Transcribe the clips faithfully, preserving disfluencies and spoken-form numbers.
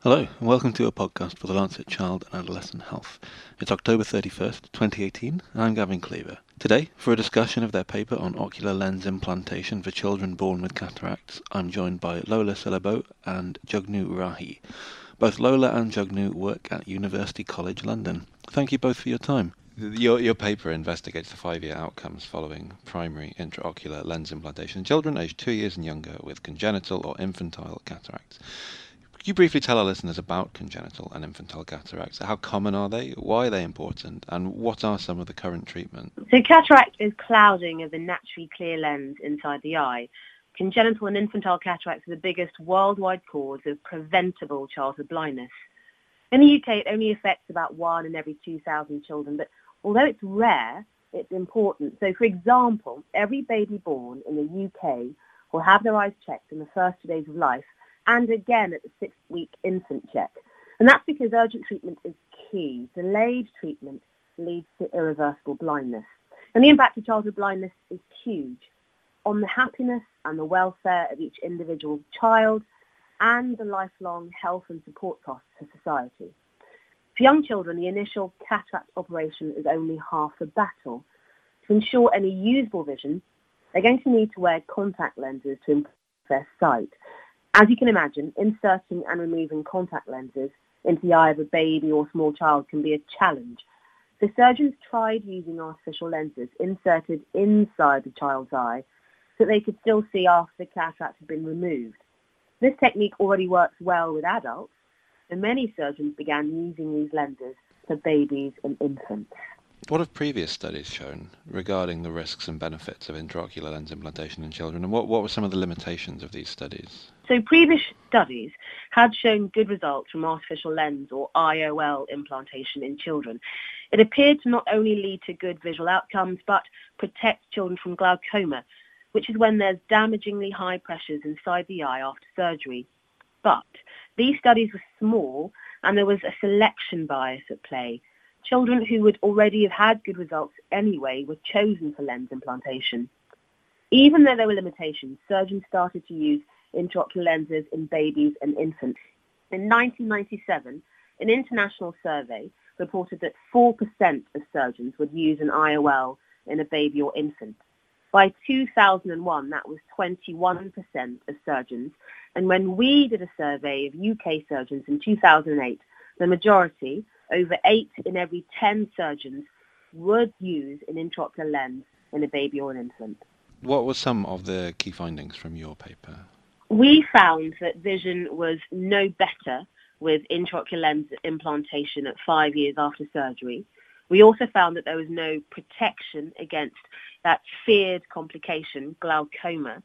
Hello, and welcome to a podcast for the Lancet Child and Adolescent Health. It's October thirty-first, twenty eighteen, and I'm Gavin Cleaver. Today, for a discussion of their paper on ocular lens implantation for children born with cataracts, I'm joined by Lola Silabo and Jugnu Rahi. Both Lola and Jugnu work at University College London. Thank you both for your time. Your, your paper investigates the five-year outcomes following primary intraocular lens implantation in children aged two years and younger with congenital or infantile cataracts. Could you briefly tell our listeners about congenital and infantile cataracts? How common are they? Why are they important? And what are some of the current treatments? So cataract is clouding of the naturally clear lens inside the eye. Congenital and infantile cataracts are the biggest worldwide cause of preventable childhood blindness. In the U K, it only affects about one in every two thousand children, but although it's rare, it's important. So, for example, every baby born in the U K will have their eyes checked in the first two days of life, and again at the six-week infant check. And that's because urgent treatment is key. Delayed treatment leads to irreversible blindness. And the impact of childhood blindness is huge on the happiness and the welfare of each individual child and the lifelong health and support costs for society. For young children, the initial cataract operation is only half the battle. To ensure any usable vision, they're going to need to wear contact lenses to improve their sight. As you can imagine, inserting and removing contact lenses into the eye of a baby or small child can be a challenge. So surgeons tried using artificial lenses inserted inside the child's eye so that they could still see after the cataract had been removed. This technique already works well with adults, and many surgeons began using these lenses for babies and infants. What have previous studies shown regarding the risks and benefits of intraocular lens implantation in children, and what, what were some of the limitations of these studies? So previous studies had shown good results from artificial lens or I O L implantation in children. It appeared to not only lead to good visual outcomes, but protect children from glaucoma, which is when there's damagingly high pressures inside the eye after surgery. But these studies were small, and there was a selection bias at play. Children who would already have had good results anyway were chosen for lens implantation. Even though there were limitations, surgeons started to use intraocular lenses in babies and infants. In nineteen ninety-seven, an international survey reported that four percent of surgeons would use an I O L in a baby or infant. By two thousand one, that was twenty-one percent of surgeons. And when we did a survey of U K surgeons in two thousand eight, the majority, over eight in every ten surgeons, would use an intraocular lens in a baby or an infant. What were some of the key findings from your paper? We found that vision was no better with intraocular lens implantation at five years after surgery. We also found that there was no protection against that feared complication, glaucoma.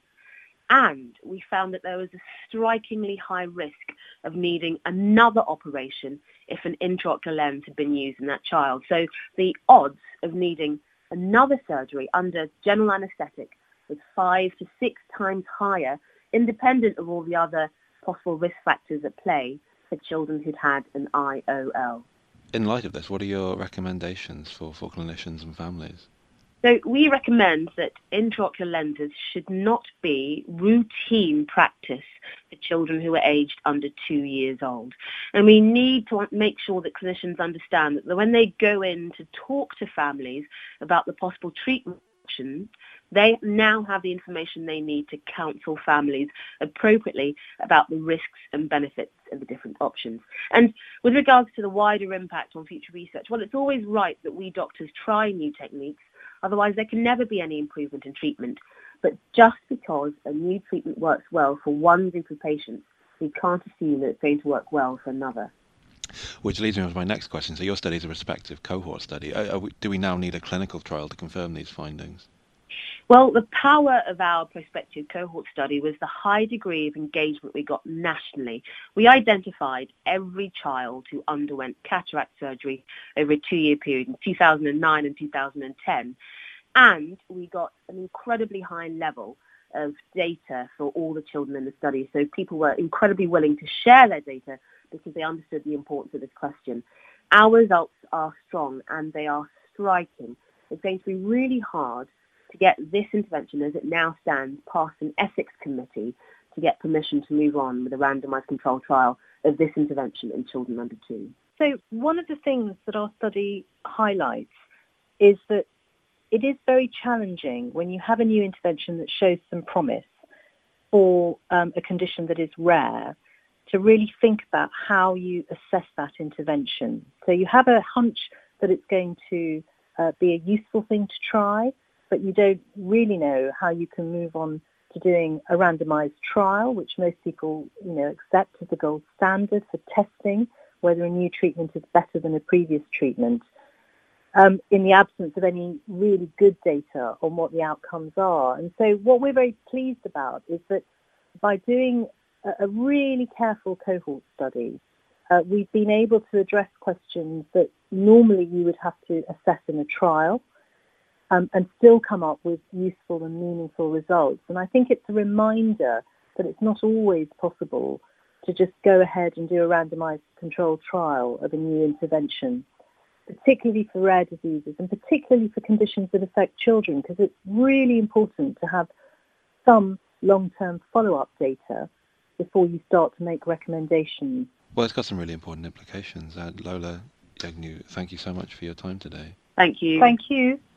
And we found that there was a strikingly high risk of needing another operation if an intraocular lens had been used in that child. So the odds of needing another surgery under general anaesthetic was five to six times higher, independent of all the other possible risk factors at play for children who'd had an I O L. In light of this, what are your recommendations for, for clinicians and families? So we recommend that intraocular lenses should not be routine practice for children who are aged under two years old. And we need to make sure that clinicians understand that when they go in to talk to families about the possible treatment options, they now have the information they need to counsel families appropriately about the risks and benefits of the different options. And with regards to the wider impact on future research, well, it's always right that we doctors try new techniques. Otherwise, there can never be any improvement in treatment. But just because a new treatment works well for one group of patients, we can't assume that it's going to work well for another. Which leads me on to my next question. So your study is a prospective cohort study. Are, are we, do we now need a clinical trial to confirm these findings? Well, the power of our prospective cohort study was the high degree of engagement we got nationally. We identified every child who underwent cataract surgery over a two-year period in two thousand nine and two thousand ten, and we got an incredibly high level of data for all the children in the study. So people were incredibly willing to share their data because they understood the importance of this question. Our results are strong and they are striking. It's going to be really hard to get this intervention, as it now stands, past an ethics committee to get permission to move on with a randomized controlled trial of this intervention in children under two. So one of the things that our study highlights is that it is very challenging when you have a new intervention that shows some promise for um, a condition that is rare to really think about how you assess that intervention. So you have a hunch that it's going to uh, be a useful thing to try, but you don't really know how you can move on to doing a randomized trial, which most people, you know, accept as the gold standard for testing whether a new treatment is better than a previous treatment, um, in the absence of any really good data on what the outcomes are. And so what we're very pleased about is that by doing a, a really careful cohort study, uh, we've been able to address questions that normally you would have to assess in a trial, um, and still come up with useful and meaningful results. And I think it's a reminder that it's not always possible to just go ahead and do a randomized controlled trial of a new intervention, particularly for rare diseases and particularly for conditions that affect children, because it's really important to have some long-term follow-up data before you start to make recommendations. Well, it's got some really important implications. Uh, Lola Yagnew, thank you so much for your time today. Thank you. Thank you.